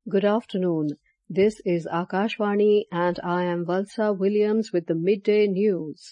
Good afternoon. This is Akashvani and I am Valsa Williams with the midday news.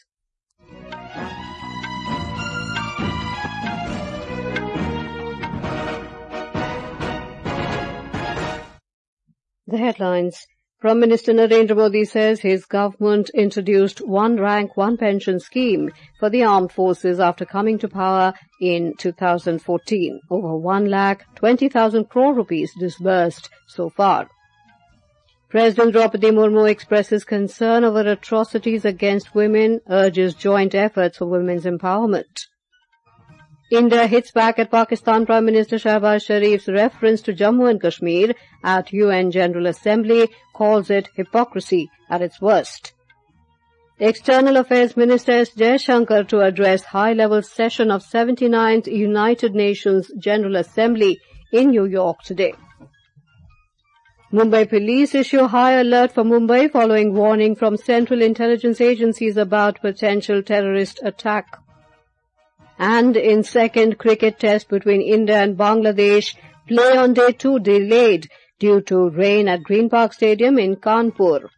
The headlines. Prime Minister Narendra Modi says his government introduced one rank, one pension scheme for the armed forces after coming to power in 2014. Over 1,20,000 crore rupees disbursed so far. President Draupadi Murmu expresses concern over atrocities against women, urges joint efforts for women's empowerment. India hits back at Pakistan Prime Minister Shehbaz Sharif's reference to Jammu and Kashmir at UN General Assembly, calls it hypocrisy at its worst. External Affairs Minister S. Jaishankar to address high-level session of 79th United Nations General Assembly in New York today. Mumbai police issue high alert for Mumbai following warning from central intelligence agencies about potential terrorist attack. And in second cricket test between India and Bangladesh, play on day 2 delayed due to rain at Green Park Stadium in Kanpur.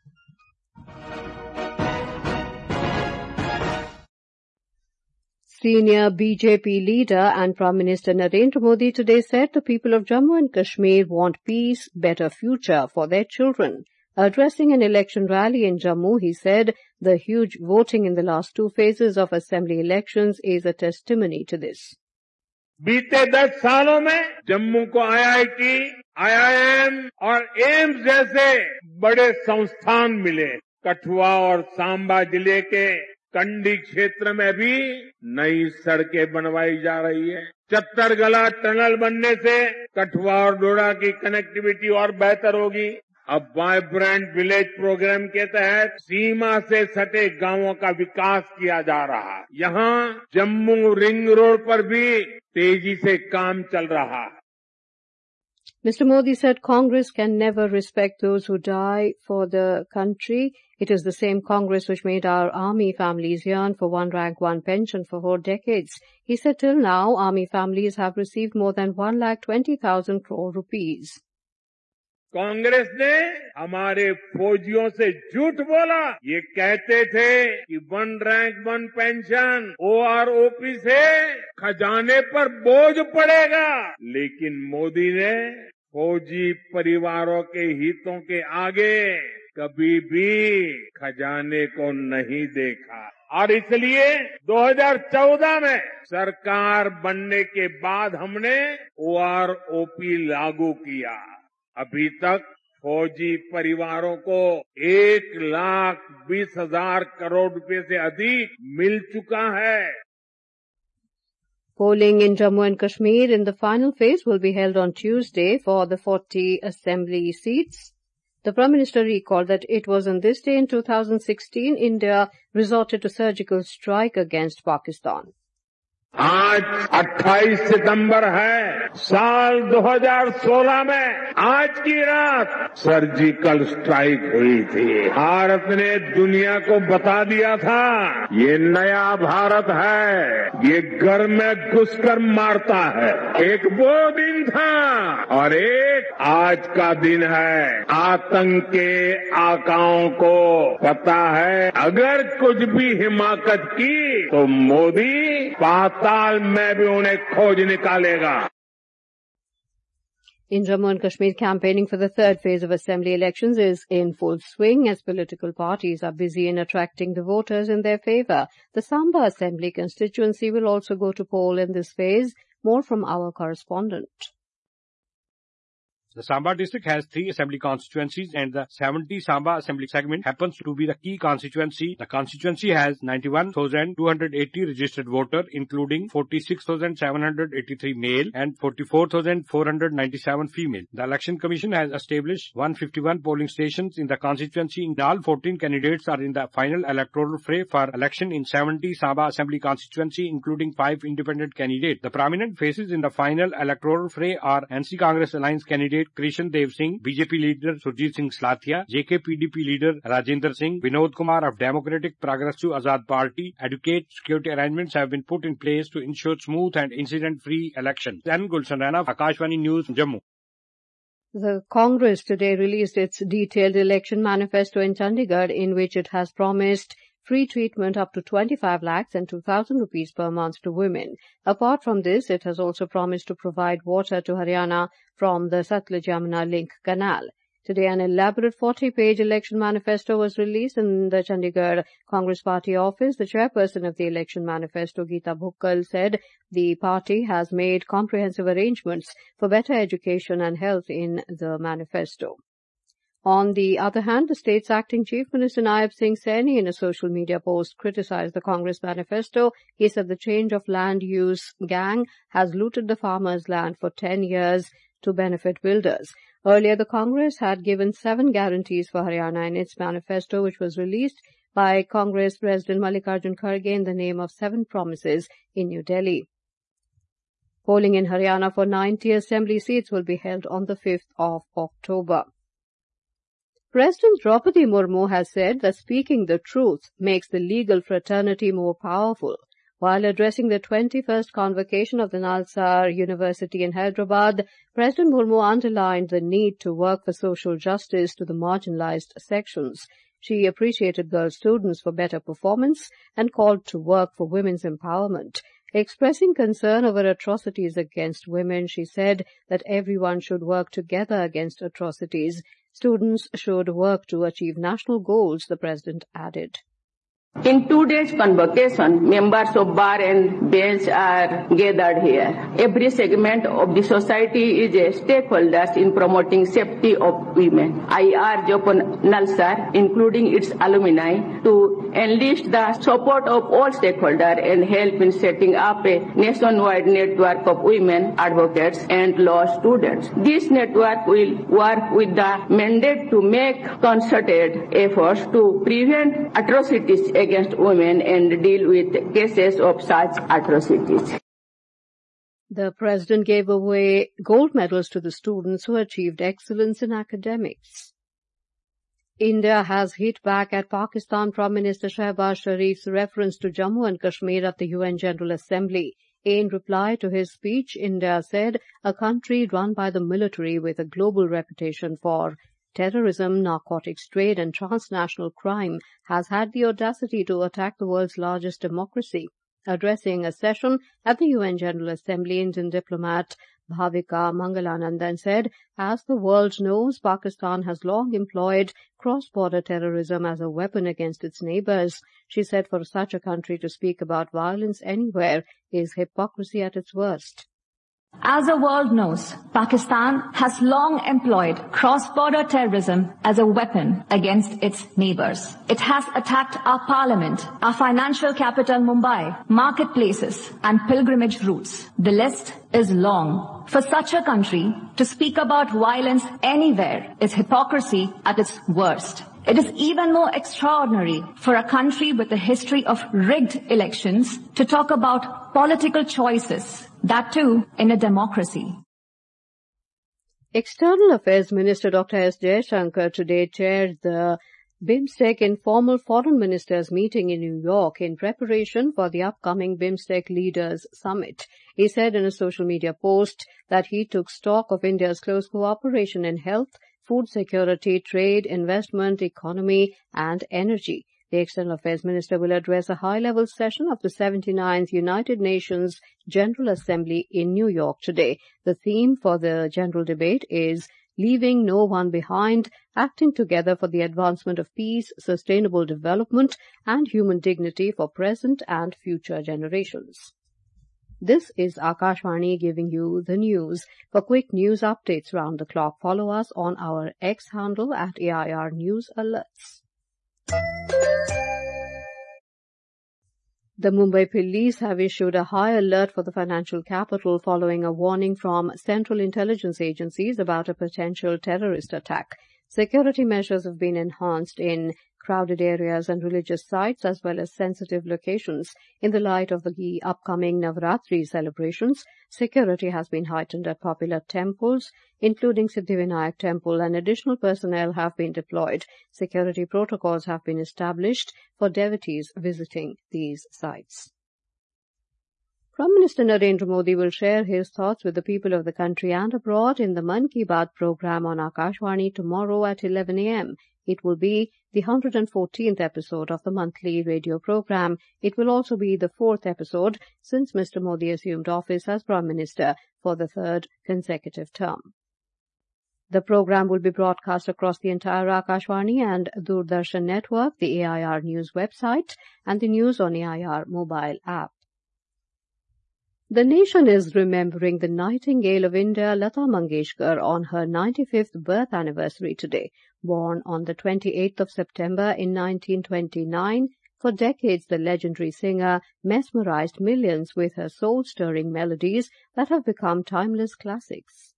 Senior BJP leader and Prime Minister Narendra Modi today said the people of Jammu and Kashmir want peace, better future for their children. Addressing an election rally in Jammu, he said the huge voting in the last 2 phases of assembly elections is a testimony to this. बीते 10 सालों में जम्मू को IIT, IIM और AIIMS जैसे बड़े संस्थान मिले। कठुआ और सांबा जिले के कंडी क्षेत्र में भी नई सड़कें बनवाई जा रही है। चत्तरगला टनल बनने से कठुआ और डोडा की कनेक्टिविटी और बेहतर होगी। अब वाइब्रेंट विलेज प्रोग्राम के तहत सीमा से सटे गांवों का विकास किया जा रहा है। यहाँ जम्मू रिंग रोड पर भी तेजी से काम चल रहा है। Mr. Modi said Congress can never respect those who die for the country. It is the same Congress which made our army families yearn for one rank, one pension for 4 decades. He said till now, army families have received more than 1,20,000 crore rupees. Congress ने हमारे फौजियों से झूठ बोला। ये कहते थे कि one rank one pension OROP से खजाने पर बोझ पड़ेगा, लेकिन मोदी ने फौजी परिवारों के हितों के आगे कभी भी खजाने को नहीं देखा और इसलिए 2014 में सरकार बनने के बाद हमने OROP लागू किया। अभी तक फौजी परिवारों को 1,20,000 करोड़ रुपए से अधिक मिल चुका है। Polling in Jammu and Kashmir in the final phase will be held on Tuesday for the 40 assembly seats. The Prime Minister recalled that it was on this day in 2016 India resorted to surgical strike against Pakistan. आज 28 सितंबर है साल 2016 में आज की रात surgical strike हुई थी। भारत ने दुनिया को बता दिया था ये नया भारत है, ये घर में घुसकर मारता है। एक वो दिन था और एक आज का दिन है। आतंक के आकाओं को पता है अगर कुछ भी हिमाकत की तो मोदी पाताल में भी उन्हें खोज निकालेगा। In Jammu and Kashmir, campaigning for the third phase of assembly elections is in full swing as political parties are busy in attracting the voters in their favour. The Samba Assembly constituency will also go to poll in this phase. More from our correspondent. The Samba district has 3 assembly constituencies and the 70 Samba assembly segment happens to be the key constituency. The constituency has 91,280 registered voters, including 46,783 male and 44,497 female. The Election Commission has established 151 polling stations in the constituency. All 14 candidates are in the final electoral fray for election in 70 Samba assembly constituency, including 5 independent candidates. The prominent faces in the final electoral fray are NC Congress Alliance candidate Krishan Dev Singh, BJP leader Surjit Singh Slathia, JK PDP leader Rajendra Singh, Vinod Kumar of Democratic Progressive Azad Party. Adequate security arrangements have been put in place to ensure smooth and incident-free elections. Then Gulshan Rana, Akashvani News, Jammu. The Congress today released its detailed election manifesto in Chandigarh, in which it has promised free treatment up to 25 lakhs and 2,000 rupees per month to women. Apart from this, it has also promised to provide water to Haryana from the Satluj-Yamuna link canal. Today, an elaborate 40-page election manifesto was released in the Chandigarh Congress Party office. The chairperson of the election manifesto, Geeta Bhukkal, said the party has made comprehensive arrangements for better education and health in the manifesto. On the other hand, the state's acting Chief Minister Naib Singh Saini, in a social media post, criticized the Congress manifesto. He said the change of land use gang has looted the farmers' land for 10 years to benefit builders. Earlier, the Congress had given 7 guarantees for Haryana in its manifesto, which was released by Congress President Mallikarjun Kharge in the name of 7 promises in New Delhi. Polling in Haryana for 90 assembly seats will be held on the 5th of October. President Draupadi Murmu has said that speaking the truth makes the legal fraternity more powerful. While addressing the 21st convocation of the Nalsar University in Hyderabad, President Murmu underlined the need to work for social justice to the marginalized sections. She appreciated girl students for better performance and called to work for women's empowerment. Expressing concern over atrocities against women, she said that everyone should work together against atrocities. Students should work to achieve national goals, the president added. In today's convocation, members of bar and bench are gathered here. Every segment of the society is a stakeholder in promoting safety of women. I urge upon Nalsar, including its alumni, to enlist the support of all stakeholders and help in setting up a nationwide network of women advocates and law students. This network will work with the mandate to make concerted efforts to prevent atrocities against women and deal with cases of such atrocities. The president gave away gold medals to the students who achieved excellence in academics. India has hit back at Pakistan Prime Minister Shehbaz Sharif's reference to Jammu and Kashmir at the UN General Assembly. In reply to his speech, India said a country run by the military with a global reputation for terrorism, narcotics trade and transnational crime has had the audacity to attack the world's largest democracy. Addressing a session at the UN General Assembly, Indian diplomat Bhavika Mangalanandan said, as the world knows, Pakistan has long employed cross-border terrorism as a weapon against its neighbors. She said for such a country to speak about violence anywhere is hypocrisy at its worst. As the world knows, Pakistan has long employed cross-border terrorism as a weapon against its neighbors. It has attacked our parliament, our financial capital Mumbai, marketplaces and pilgrimage routes. The list is long. For such a country to speak about violence anywhere is hypocrisy at its worst. It is even more extraordinary for a country with a history of rigged elections to talk about political choices, that too in a democracy. External Affairs Minister Dr. S. Jaishankar today chaired the BIMSTEC informal foreign ministers meeting in New York in preparation for the upcoming BIMSTEC Leaders Summit. He said in a social media post that he took stock of India's close cooperation in health, food security, trade, investment, economy and energy. The External Affairs Minister will address a high-level session of the 79th United Nations General Assembly in New York today. The theme for the general debate is Leaving No One Behind, Acting Together for the Advancement of Peace, Sustainable Development and Human Dignity for Present and Future Generations. This is Akashvani giving you the news. For quick news updates round the clock, follow us on our X handle at AIR News Alerts. The Mumbai police have issued a high alert for the financial capital following a warning from central intelligence agencies about a potential terrorist attack. Security measures have been enhanced in crowded areas and religious sites as well as sensitive locations. In the light of the upcoming Navratri celebrations, security has been heightened at popular temples, including Siddhivinayak Temple, and additional personnel have been deployed. Security protocols have been established for devotees visiting these sites. Prime Minister Narendra Modi will share his thoughts with the people of the country and abroad in the Mann Ki Baat program on Akashvani tomorrow at 11 a.m. It will be the 114th episode of the monthly radio program. It will also be the 4th episode since Mr. Modi assumed office as Prime Minister for the 3rd consecutive term. The program will be broadcast across the entire Akashvani and Doordarshan network, the AIR News website, and the News on AIR mobile app. The nation is remembering the Nightingale of India, Lata Mangeshkar, on her 95th birth anniversary today. Born on the 28th of September in 1929, for decades the legendary singer mesmerized millions with her soul-stirring melodies that have become timeless classics.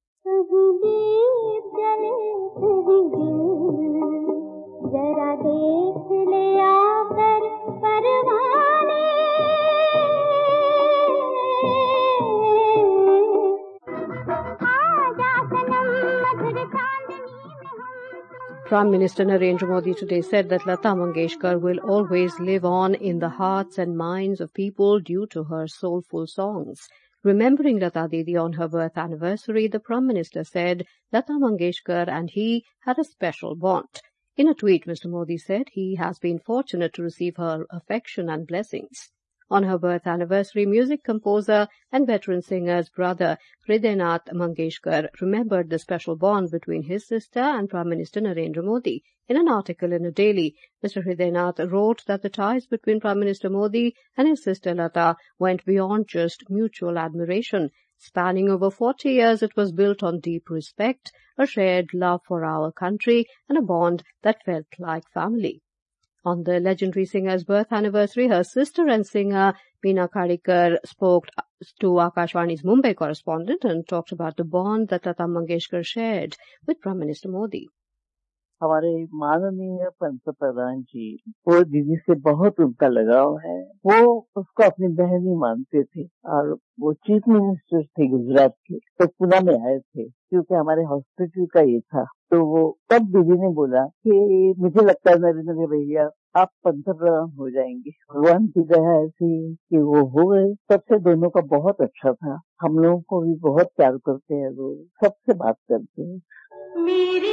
Prime Minister Narendra Modi today said that Lata Mangeshkar will always live on in the hearts and minds of people due to her soulful songs. Remembering Lata Didi on her birth anniversary, the Prime Minister said Lata Mangeshkar and he had a special bond. In a tweet, Mr. Modi said he has been fortunate to receive her affection and blessings. On her birth anniversary, music composer and veteran singer's brother Hridaynath Mangeshkar remembered the special bond between his sister and Prime Minister Narendra Modi. In an article in a daily, Mr. Hridaynath wrote that the ties between Prime Minister Modi and his sister Lata went beyond just mutual admiration. Spanning over 40 years, it was built on deep respect, a shared love for our country, and a bond that felt like family. On the legendary singer's birth anniversary, her sister and singer Meena Karikar spoke to Akashvani's Mumbai correspondent and talked about the bond that Lata Mangeshkar shared with Prime Minister Modi. हमारे माननीय पंतप्रधान जी, वो दीदी से बहुत उनका लगाव है। वो उसको अपनी बहन ही मानते थे और वो चीफ मिनिस्टर थे गुजरात के, तो पुणे में आए थे क्योंकि हमारे हॉस्पिटल का ये था। तो वो तब दीदी ने बोला कि मुझे लगता है नरेंद्र भैया आप पंतप्रधान हो जाएंगे। भगवान की दया ऐसी कि वो हो गए। तब से दोनों का बहुत अच्छा था। हम लोगों को भी बहुत प्यार करते हैं, वो सबसे बात करते हैं। मेरी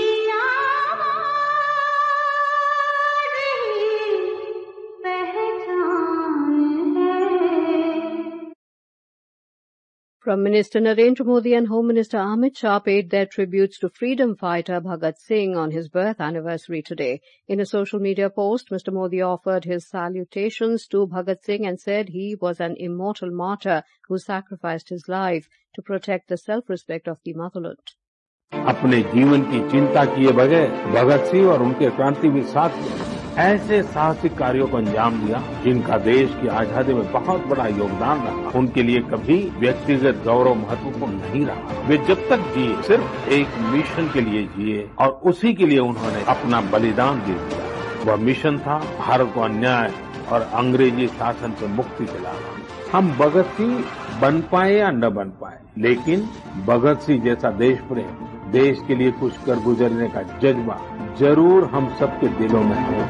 Prime Minister Narendra Modi and Home Minister Amit Shah paid their tributes to freedom fighter Bhagat Singh on his birth anniversary today. In a social media post, Mr. Modi offered his salutations to Bhagat Singh and said he was an immortal martyr who sacrificed his life to protect the self-respect of the motherland. अपने जीवन की चिंता किए बगैर भगत सिंह और उनके क्रांतिवीर साथियों ऐसे साहसिक कार्यों को अंजाम दिया जिनका देश की आजादी में बहुत बड़ा योगदान रहा। उनके लिए कभी व्यक्तिगत गौरव महत्वपूर्ण नहीं रहा। वे जब तक जिए सिर्फ एक मिशन के लिए जिए और उसी के लिए उन्होंने अपना बलिदान दे दिया। वह मिशन था भारत को अन्याय और अंग्रेजी शासन से मुक्ति दिलाना। हम भगत सिंह बन पाए या न बन पाए, लेकिन भगत सिंह जैसा देश प्रेम, देश के लिए कुछ कर गुजरने का जज्बा जरूर हम सबके दिलों में है।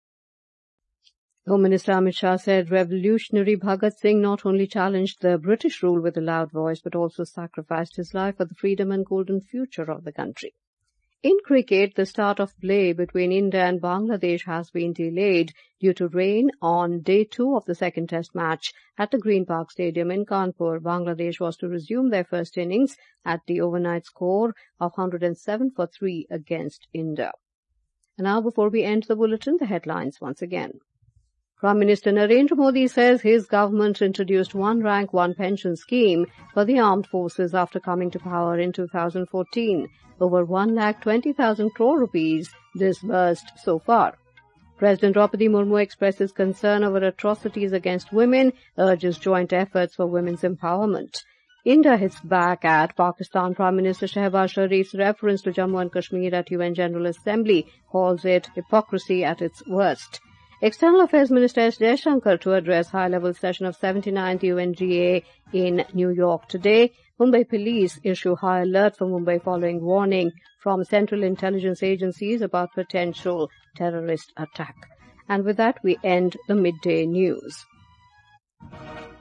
Home Minister Amit Shah said revolutionary Bhagat Singh not only challenged the British rule with a loud voice but also sacrificed his life for the freedom and golden future of the country. In cricket, the start of play between India and Bangladesh has been delayed due to rain on day 2 of the second test match at the Green Park Stadium in Kanpur. Bangladesh was to resume their first innings at the overnight score of 107 for 3 against India. And now, before we end the bulletin, the headlines once again. Prime Minister Narendra Modi says his government introduced one rank, one pension scheme for the armed forces after coming to power in 2014. Over 1,20,000 crore rupees disbursed so far. President Draupadi Murmu expresses concern over atrocities against women, urges joint efforts for women's empowerment. India hits back at Pakistan. Prime Minister Shehbaz Sharif's reference to Jammu and Kashmir at UN General Assembly calls it hypocrisy at its worst. External Affairs Minister S. Jaishankar to address high-level session of 79th UNGA in New York today. Mumbai police issue high alert for Mumbai following warning from Central Intelligence Agencies about potential terrorist attack. And with that, we end the midday news.